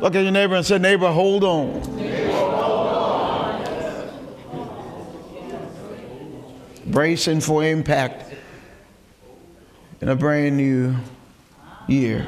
Look at your neighbor and say, neighbor, hold on. Bracing for impact in a brand new year.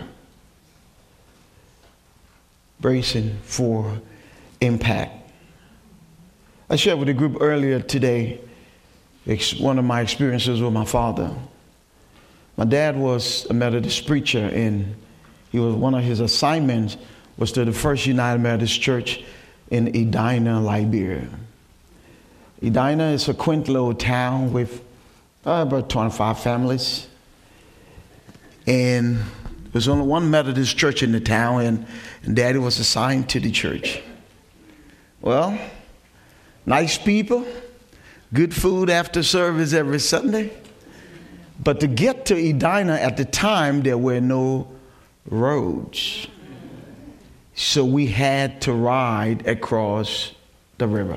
Bracing for impact. I shared with the group earlier today one of my experiences with my father. My dad was a Methodist preacher, and one of his assignments was to the First United Methodist Church in Edina, Liberia. Edina is a quaint little town with about 25 families. And there's only one Methodist church in the town, and Daddy was assigned to the church. Well, nice people, good food after service every Sunday. But to get to Edina at the time, there were no roads. So we had to ride across the river.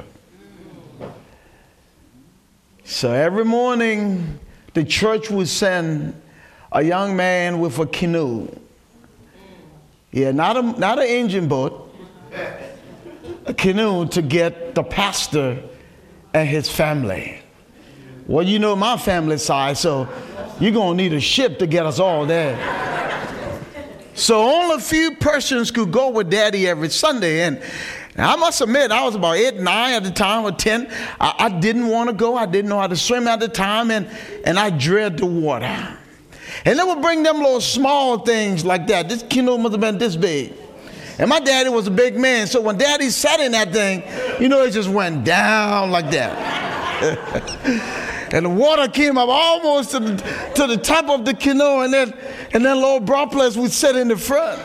So every morning, the church would send a young man with a canoe. Yeah, not an engine boat, a canoe to get the pastor and his family. Well, you know my family size, so you're going to need a ship to get us all there. So only a few persons could go with Daddy every Sunday. And I must admit, I was about 8, 9 at the time, or 10. I didn't want to go. I didn't know how to swim at the time, and I dreaded the water. And they would bring them little small things like that. This canoe must have been this big. And my daddy was a big man, so when Daddy sat in that thing, you know, it just went down like that. And the water came up almost to the top of the canoe, and then little Bropless would sit in the front.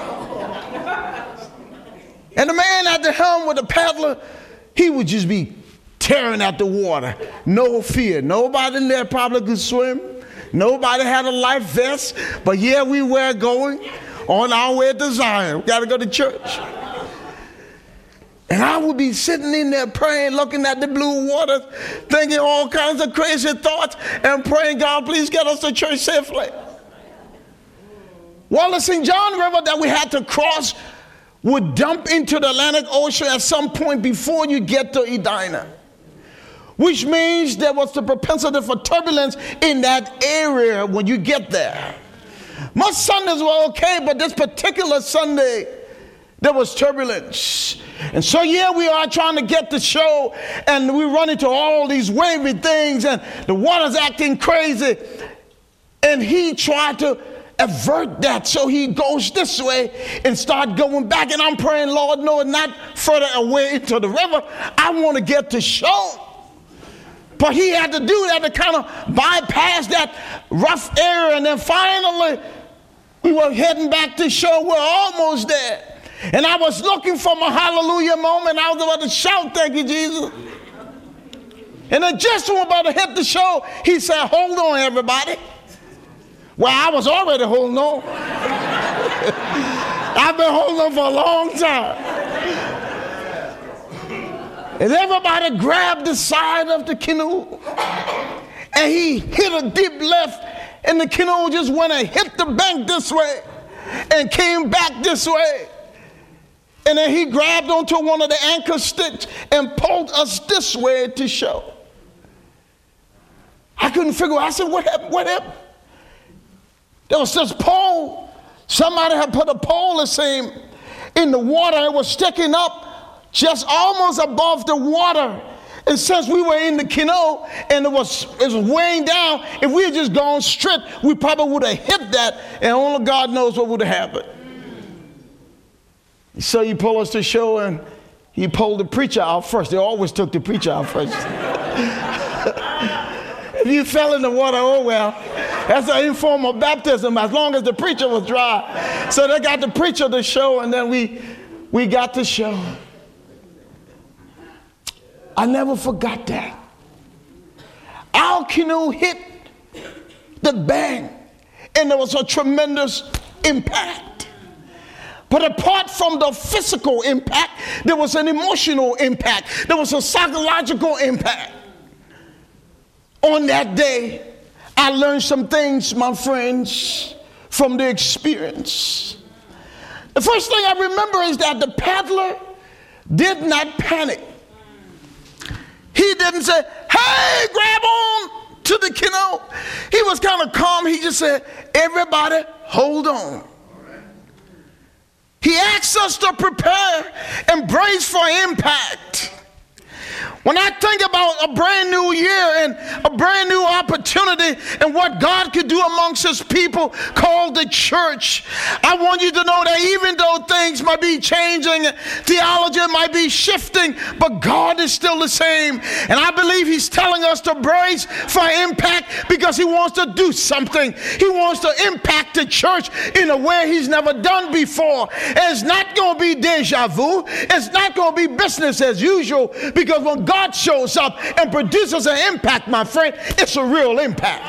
And the man at the helm with the paddler, he would just be tearing at the water. No fear. Nobody in there probably could swim. Nobody had a life vest. But yeah, we were going on our way to Zion. We got to go to church. And I would be sitting in there praying, looking at the blue water, thinking all kinds of crazy thoughts, and praying, God, please get us to church safely. Well, the St. John River that we had to cross would dump into the Atlantic Ocean at some point before you get to Edina, which means there was the propensity for turbulence in that area when you get there. Most Sundays were okay, but this particular Sunday, there was turbulence. And so, yeah, we are trying to get the show, and we run into all these wavy things, and the water's acting crazy. And he tried to avert that, so he goes this way and start going back. And I'm praying, Lord, no, not further away into the river. I want to get the show. But he had to do that to kind of bypass that rough area. And then finally, we were heading back to shore. We're almost there. And I was looking for my hallelujah moment. I was about to shout, thank you, Jesus. And then just when we were about to hit the shore, he said, hold on, everybody. Well, I was already holding on. I've been holding on for a long time. And everybody grabbed the side of the canoe. And he hit a deep left, and the canoe just went and hit the bank this way and came back this way. And then he grabbed onto one of the anchor sticks and pulled us this way to shore. I couldn't figure out. I said, what happened? What happened? There was this pole. Somebody had put a pole, it seemed, in the water. It was sticking up just almost above the water. And since we were in the canoe and it was weighing down, if we had just gone straight, we probably would have hit that, and only God knows what would have happened. So he pulled us to shore, and he pulled the preacher out first. They always took the preacher out first. If you fell in the water, oh well. That's an informal baptism as long as the preacher was dry. So they got the preacher to shore, and then we got to shore. I never forgot that. Our canoe hit the bank, and there was a tremendous impact. But apart from the physical impact, there was an emotional impact. There was a psychological impact. On that day, I learned some things, my friends, from the experience. The first thing I remember is that the peddler did not panic. He didn't say, hey, grab on to the kennel. He was kind of calm. He just said, everybody, hold on. He asks us to prepare and brace for impact. When I think about a brand new year and a brand new opportunity and what God could do amongst his people called the church, I want you to know that even though things might be changing, theology might be shifting, but God is still the same. And I believe he's telling us to brace for impact because he wants to do something. He wants to impact the church in a way he's never done before. And it's not going to be deja vu. It's not going to be business as usual, because when God shows up and produces an impact, my friend, it's a real impact.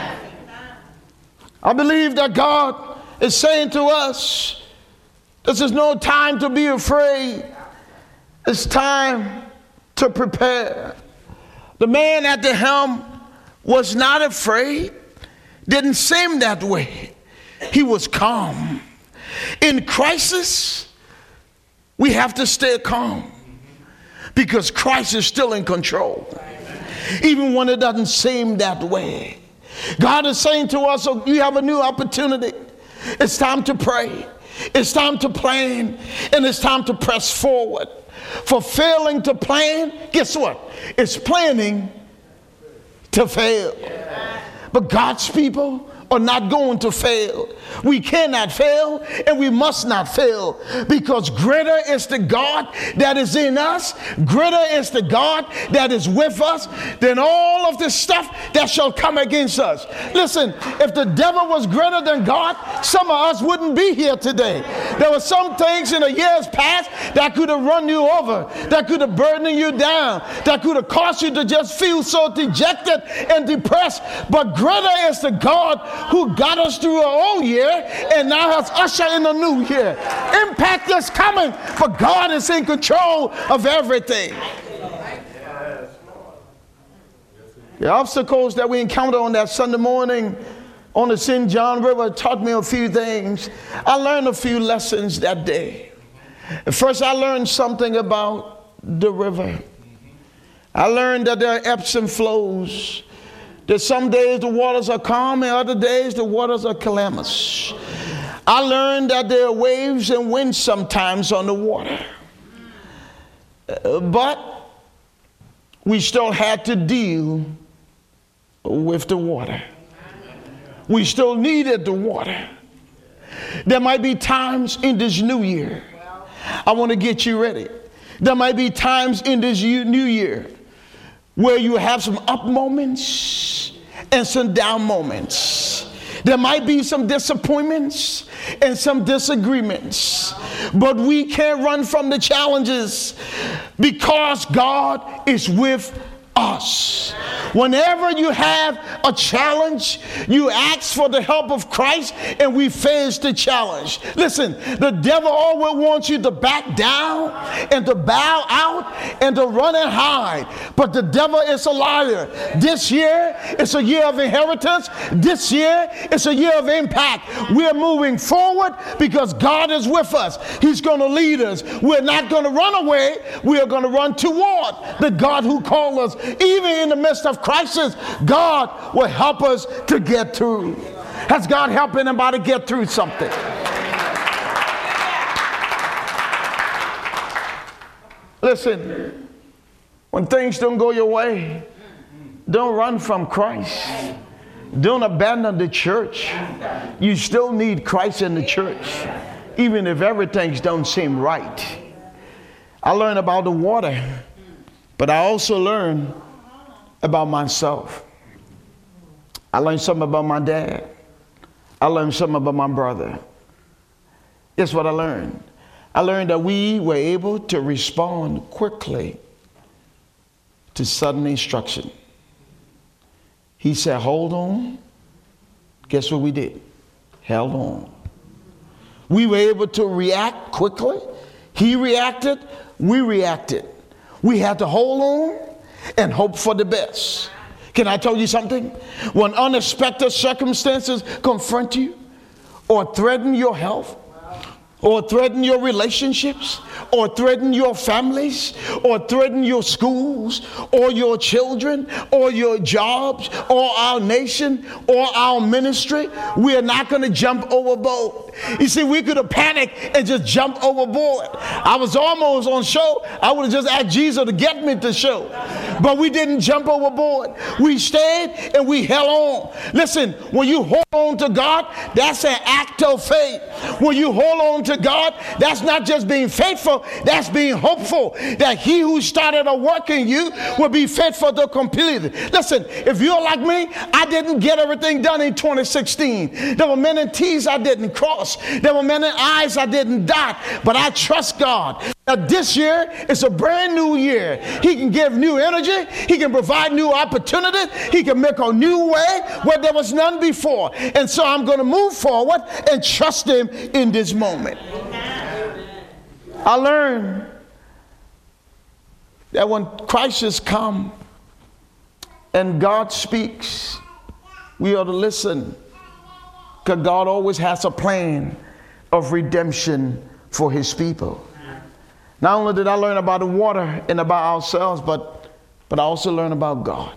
I believe that God is saying to us, this is no time to be afraid. It's time to prepare. The man at the helm was not afraid. Didn't seem that way. He was calm. In crisis, we have to stay calm, because Christ is still in control, even when it doesn't seem that way. God is saying to us, oh, you have a new opportunity. It's time to pray. It's time to plan. And it's time to press forward. For failing to plan, guess what? It's planning to fail. But God's people are not going to fail. We cannot fail, and we must not fail, because greater is the God that is in us, greater is the God that is with us than all of this stuff that shall come against us. Listen, if the devil was greater than God, some of us wouldn't be here today. There were some things in the years past that could have run you over, that could have burdened you down, that could have caused you to just feel so dejected and depressed. But greater is the God who got us through an old year and now has ushered in a new year. Impact is coming, but God is in control of everything. The obstacles that we encountered on that Sunday morning on the St. John River taught me a few things. I learned a few lessons that day. First, I learned something about the river. I learned that there are ebbs and flows. That some days the waters are calm and other days the waters are calamitous. I learned that there are waves and winds sometimes on the water. But we still had to deal with the water. We still needed the water. There might be times in this new year, I want to get you ready. There might be times in this new year where you have some up moments and some down moments. There might be some disappointments and some disagreements, but we can't run from the challenges because God is with us. Whenever you have a challenge, you ask for the help of Christ, and we face the challenge. Listen, the devil always wants you to back down and to bow out and to run and hide. But the devil is a liar. This year is a year of inheritance. This year is a year of impact. We're moving forward because God is with us. He's going to lead us. We're not going to run away. We are going to run toward the God who called us. Even in the midst of crisis, God will help us to get through. Has God helped anybody get through something? Listen, when things don't go your way, don't run from Christ. Don't abandon the church. You still need Christ in the church, even if everything don't seem right. I learned about the water, but I also learned about myself. I learned something about my dad. I learned something about my brother. Guess what I learned? I learned that we were able to respond quickly to sudden instruction. He said, hold on. Guess what we did? Held on. We were able to react quickly. He reacted. We reacted. We had to hold on and hope for the best. Can I tell you something? When unexpected circumstances confront you or threaten your health, or threaten your relationships, or threaten your families, or threaten your schools, or your children, or your jobs, or our nation, or our ministry, we are not going to jump overboard. You see, we could have panicked and just jumped overboard. I was almost on show. I would have just asked Jesus to get me to show. But we didn't jump overboard. We stayed and we held on. Listen, when you hold on to God, that's an act of faith. When you hold on to God, that's not just being faithful, that's being hopeful that he who started a work in you will be faithful to complete it. Listen, if you're like me, I didn't get everything done in 2016. There were many T's I didn't cross. There were many I's I didn't dot, but I trust God. Now this year is a brand new year. He can give new energy. He can provide new opportunity. He can make a new way where there was none before. And so I'm going to move forward and trust him in this moment. I learned that when crisis come and God speaks, we ought to listen, because God always has a plan of redemption for his people. Not only did I learn about the water and about ourselves, but I also learned about God.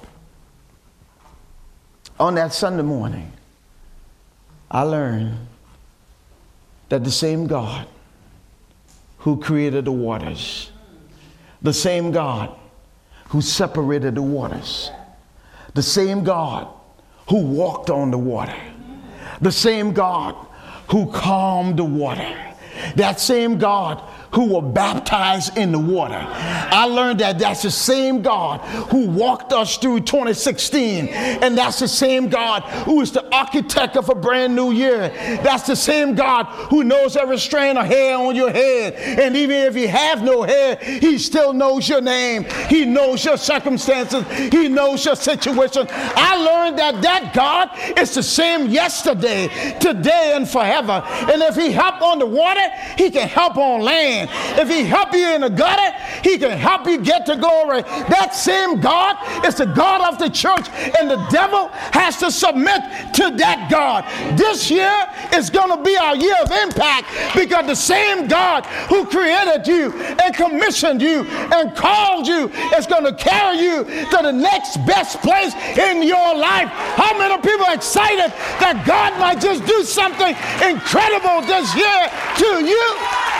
On that Sunday morning, I learned that the same God who created the waters, the same God who separated the waters, the same God who walked on the water, the same God who calmed the water, that same God who were baptized in the water. I learned that that's the same God who walked us through 2016, and that's the same God who is the architect of a brand new year. That's the same God who knows every strand of hair on your head, and even if you have no hair, he still knows your name. He knows your circumstances. He knows your situation. I learned that God is the same yesterday, today, and forever. And if he helped on the water, he can help on land. If he help you in the gutter, he can help you get to glory. That same God is the God of the church, and the devil has to submit to that God. This year is going to be our year of impact, because the same God who created you and commissioned you and called you is going to carry you to the next best place in your life. How many people are excited that God might just do something incredible this year to you?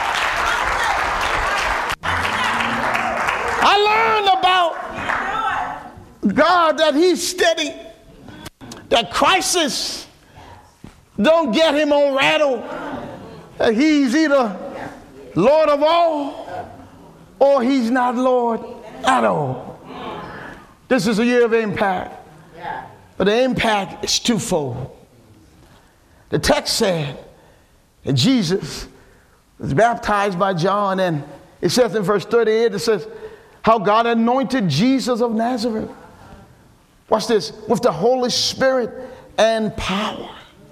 I learned about God, that he's steady, that crisis don't get him on rattle, that he's either Lord of all or he's not Lord at all. This is a year of impact, but the impact is twofold. The text said that Jesus was baptized by John, and it says in verse 38, it says, how God anointed Jesus of Nazareth. Watch this. With the Holy Spirit and power.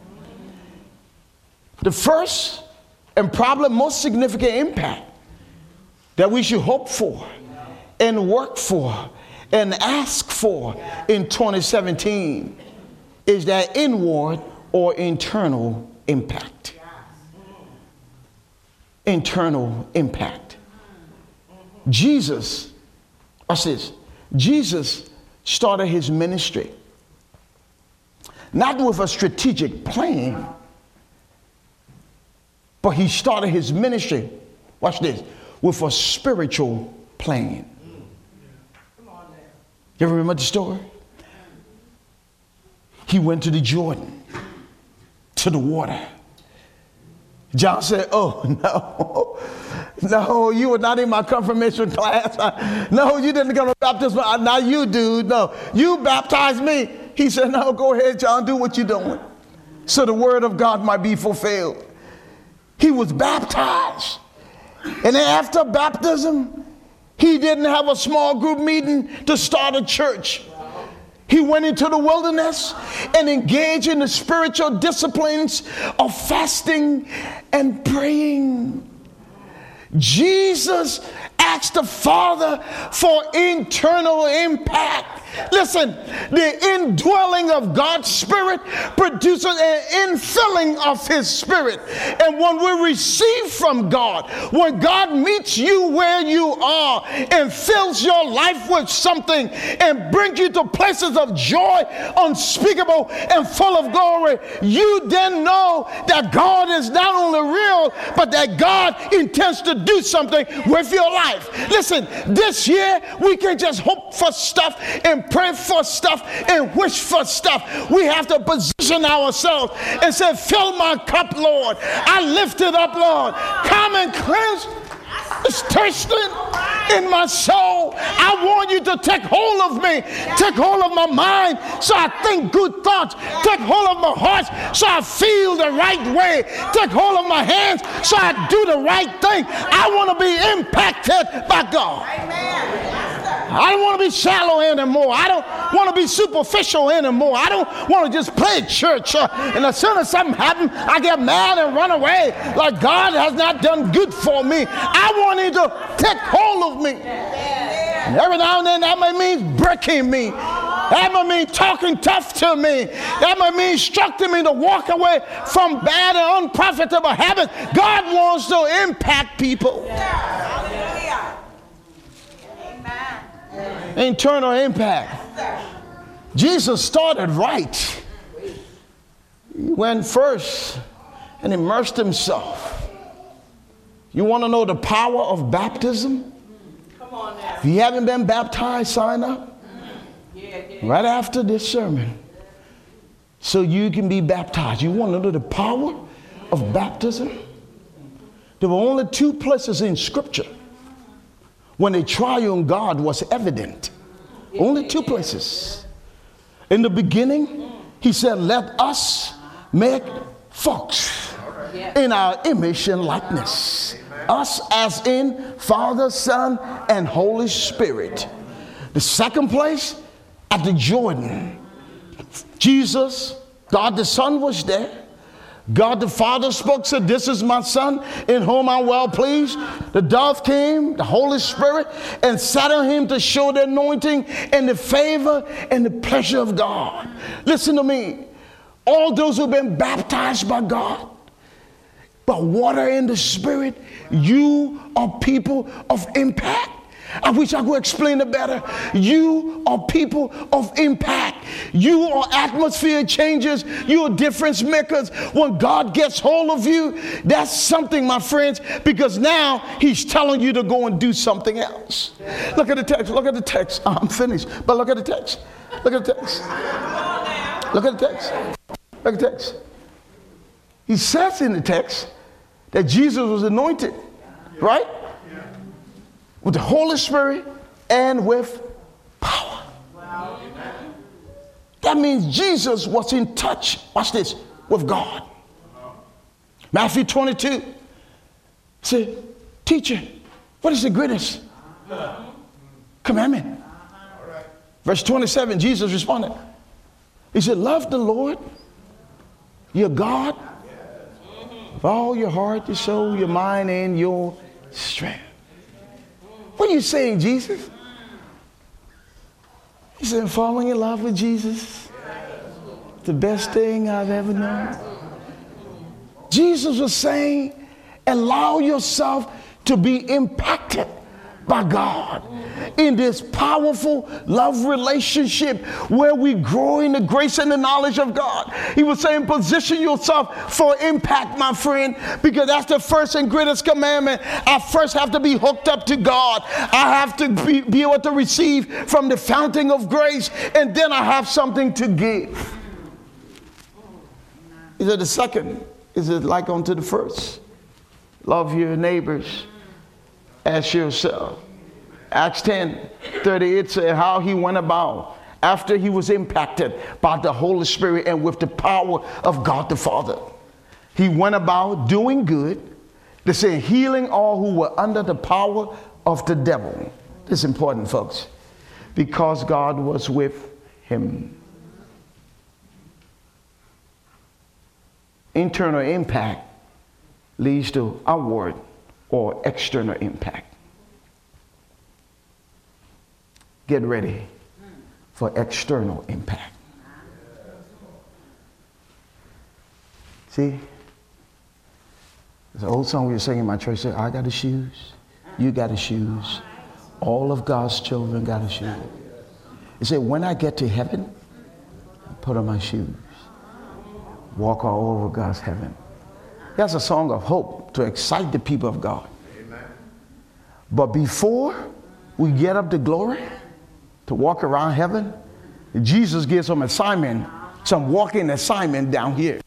The first and probably most significant impact that we should hope for and work for and ask for in 2017 is that inward or internal impact. Internal impact. Jesus, watch this, Jesus started his ministry not with a strategic plan, but he started his ministry, watch this, with a spiritual plan. You ever remember the story? He went to the Jordan, to the water. John said, oh, no, you were not in my confirmation class. No, you didn't come to baptism. Now you do. No, you baptized me. He said, no, go ahead, John, do what you're doing, so the word of God might be fulfilled. He was baptized. And then after baptism, he didn't have a small group meeting to start a church. He went into the wilderness and engaged in the spiritual disciplines of fasting and praying. Jesus asked the Father for internal impact. Listen, the indwelling of God's Spirit produces an infilling of His Spirit. And when we receive from God, when God meets you where you are and fills your life with something and brings you to places of joy unspeakable and full of glory, you then know that God is not only real, but that God intends to do something with your life. Listen, this year we can just hope for stuff and pray for stuff and wish for stuff. We have to position ourselves and say, fill my cup, Lord. I lift it up, Lord. Come and cleanse. It's thirsting in my soul. I want you to take hold of me. Take hold of my mind so I think good thoughts. Take hold of my heart so I feel the right way. Take hold of my hands so I do the right thing. I want to be impacted by God. I don't want to be shallow anymore. I don't want to be superficial anymore. I don't want to just play church. And as soon as something happens, I get mad and run away like God has not done good for me. I want Him to take hold of me. And every now and then that may mean breaking me. That may mean talking tough to me. That may mean instructing me to walk away from bad and unprofitable habits. God wants to impact people. Internal impact. Jesus started right. He went first and immersed Himself. You want to know the power of baptism? Come on now. If you haven't been baptized, sign up right after this sermon so you can be baptized. You want to know the power of baptism? There were only two places in Scripture when the triune God was evident. Only two places. In the beginning, He said, let us make folks in our image and likeness. Us as in Father, Son, and Holy Spirit. The second place, at the Jordan. Jesus, God the Son was there. God the Father spoke, said, this is my Son in whom I'm well pleased. The dove came, the Holy Spirit, and sat on Him to show the anointing and the favor and the pleasure of God. Listen to me. All those who've been baptized by God, by water and the Spirit, you are people of impact. I wish I could explain it better. You are people of impact. You are atmosphere changers. You are difference makers. When God gets hold of you, that's something, my friends, because now He's telling you to go and do something else. Look at the text. Look at the text. I'm finished. But look at the text. Look at the text. Look at the text. Look at the text. He says in the text that Jesus was anointed, right? With the Holy Spirit and with power. Wow. That means Jesus was in touch, watch this, with God. Matthew 22 said, teacher, what is the greatest commandment? Verse 27, Jesus responded. He said, love the Lord, your God, with all your heart, your soul, your mind, and your strength. What are you saying, Jesus? He said, falling in love with Jesus, the best thing I've ever known. Jesus was saying, allow yourself to be impacted by God in this powerful love relationship where we grow in the grace and the knowledge of God. He was saying, position yourself for impact, my friend, because that's the first and greatest commandment. I first have to be hooked up to God. I have to be able to receive from the fountain of grace, and then I have something to give. He said the second is it like unto the first. Love your neighbors as yourself. Acts 10:38 said how He went about after He was impacted by the Holy Spirit and with the power of God the Father. He went about doing good. They say healing all who were under the power of the devil. This is important, folks, because God was with Him. Internal impact leads to outward or external impact. Get ready for external impact. See? There's an old song we were singing in my church. Said, I got the shoes, you got the shoes, all of God's children got the shoes. It said, when I get to heaven, I put on my shoes, walk all over God's heaven. That's a song of hope to excite the people of God. Amen. But before we get up to glory, to walk around heaven, Jesus gives some assignment, some walking assignment down here.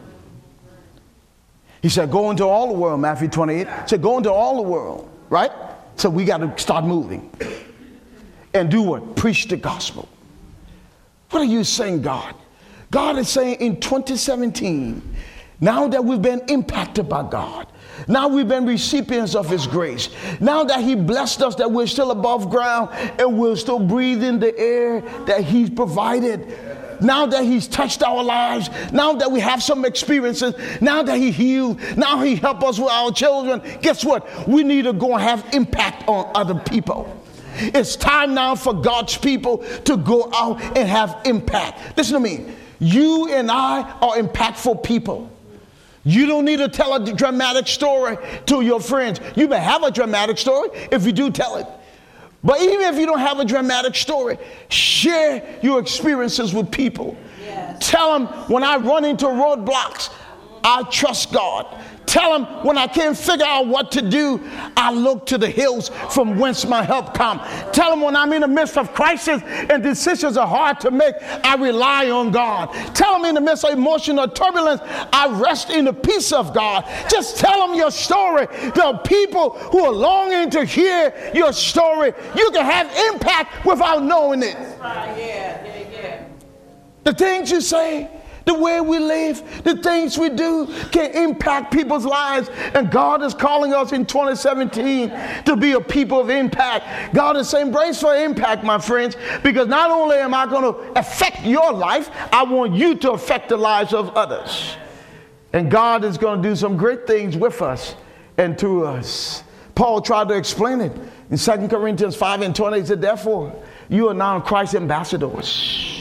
He said, go into all the world, Matthew 28. He said, go into all the world, right? So we got to start moving. And do what? Preach the gospel. What are you saying, God? God is saying in 2017, now that we've been impacted by God, now we've been recipients of his grace, now that he blessed us that we're still above ground and we're still breathing the air that he's provided, now that he's touched our lives, now that we have some experiences, now that he healed, now he helped us with our children, guess what? We need to go and have impact on other people. It's time now for God's people to go out and have impact. Listen to me. You and I are impactful people. You don't need to tell a dramatic story to your friends. You may have a dramatic story. If you do, tell it. But even if you don't have a dramatic story, share your experiences with people. Yes. Tell them, when I run into roadblocks, I trust God. Tell them, when I can't figure out what to do, I look to the hills from whence my help comes. Tell them, when I'm in the midst of crisis and decisions are hard to make, I rely on God. Tell them, in the midst of emotional turbulence, I rest in the peace of God. Just tell them your story. There are people who are longing to hear your story. You can have impact without knowing it. Yeah. The things you say, the way we live, the things we do can impact people's lives. And God is calling us in 2017 to be a people of impact. God is saying, brace for impact, my friends, because not only am I going to affect your life, I want you to affect the lives of others. And God is going to do some great things with us and through us. Paul tried to explain it in 2 Corinthians 5:20. He said, therefore, you are now Christ's ambassadors.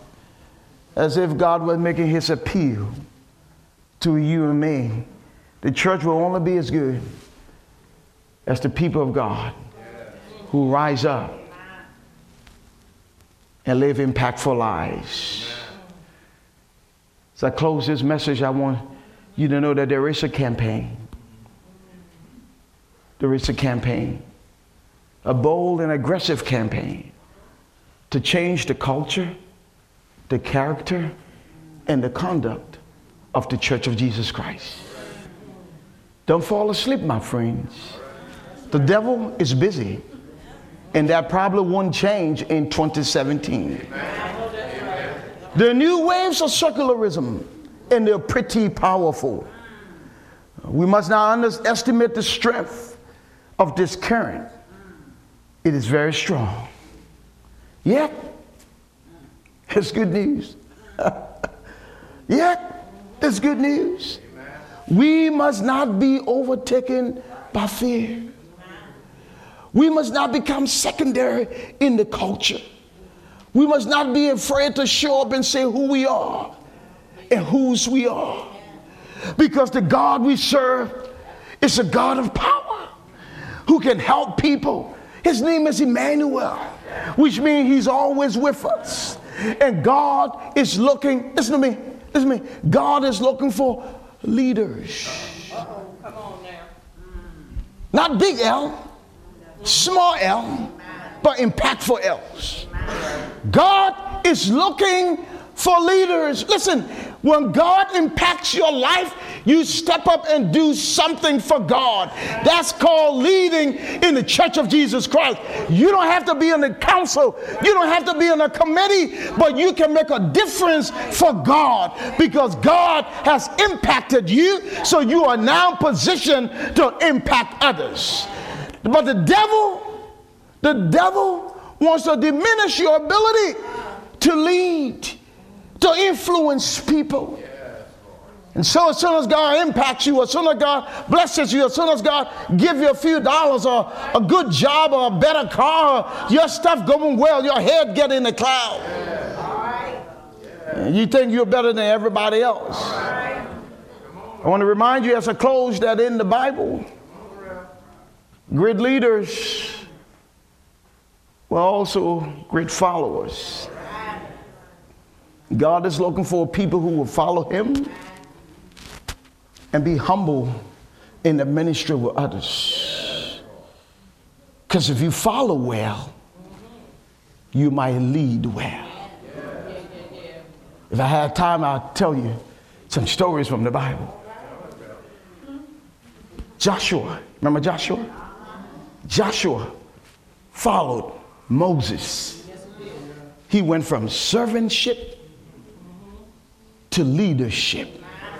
As if God was making his appeal to you and me. The church will only be as good as the people of God who rise up and live impactful lives. As I close this message, I want you to know that there is a campaign. There is a campaign. A bold and aggressive campaign to change the culture, the character, and the conduct of the Church of Jesus Christ. Don't fall asleep, my friends. The devil is busy, and that probably won't change in 2017. There are new waves of secularism, and they're pretty powerful. We must not underestimate the strength of this current. It is very strong. Yet, it's good news. Yet, it's good news. We must not be overtaken by fear. We must not become secondary in the culture. We must not be afraid to show up and say who we are and whose we are. Because the God we serve is a God of power who can help people. His name is Emmanuel, which means he's always with us. And God is looking, listen to me, God is looking for leaders. Come on now. Not big L, small L, but impactful L's. God is looking for leaders. Listen, when God impacts your life, you step up and do something for God. That's called leading in the Church of Jesus Christ. You don't have to be in the council. You don't have to be in a committee, but you can make a difference for God because God has impacted you, so you are now positioned to impact others. But the devil wants to diminish your ability to lead, to influence people. And so as soon as God impacts you, as soon as God blesses you, as soon as God gives you a few dollars or a good job or a better car, or your stuff going well, your head get in the cloud. And you think you're better than everybody else. I want to remind you as I close that in the Bible, great leaders were also great followers. God is looking for people who will follow him and be humble in the ministry with others. Because if you follow well, you might lead well. If I had time, I'll tell you some stories from the Bible. Joshua, remember Joshua? Joshua followed Moses. He went from servantship to leadership.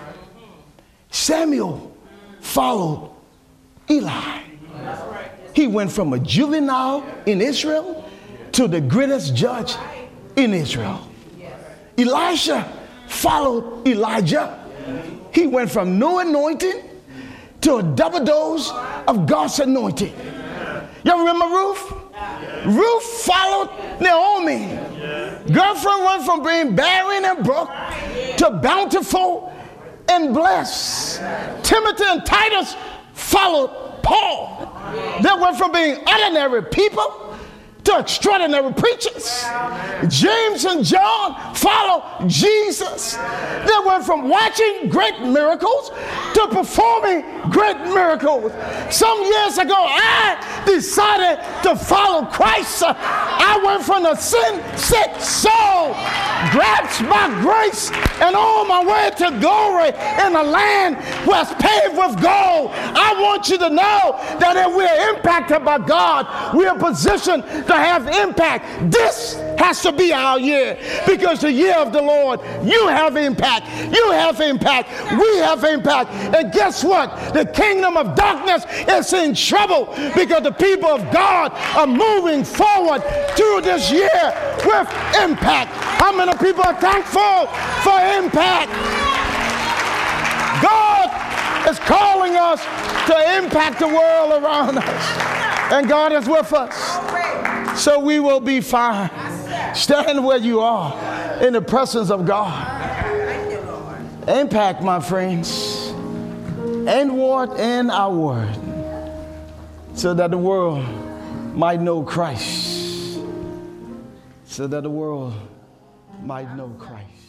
Samuel followed Eli. He went from a juvenile in Israel to the greatest judge in Israel. Elisha followed Elijah. He went from no anointing to a double dose of God's anointing. You remember Ruth? Ruth followed Naomi. Girlfriend went from being barren and broke to bountiful and blessed. Timothy and Titus followed Paul. They went from being ordinary people to extraordinary preachers. James and John followed Jesus. They went from watching great miracles to performing great miracles. Some years ago, I decided to follow Christ. I went from a sin-sick soul, grasped by grace, and on my way to glory in a land where it's paved with gold. I want you to know that if we're impacted by God, we are positioned to have impact. This has to be our year, because the year of the Lord, you have impact. You have impact. We have impact. And guess what? The kingdom of darkness is in trouble because the people of God are moving forward through this year with impact. How many people are thankful for impact? God is calling us to impact the world around us. And God is with us. So we will be fine. Stand where you are in the presence of God. Impact, my friends. Inward and outward. So that the world might know Christ. So that the world might know Christ.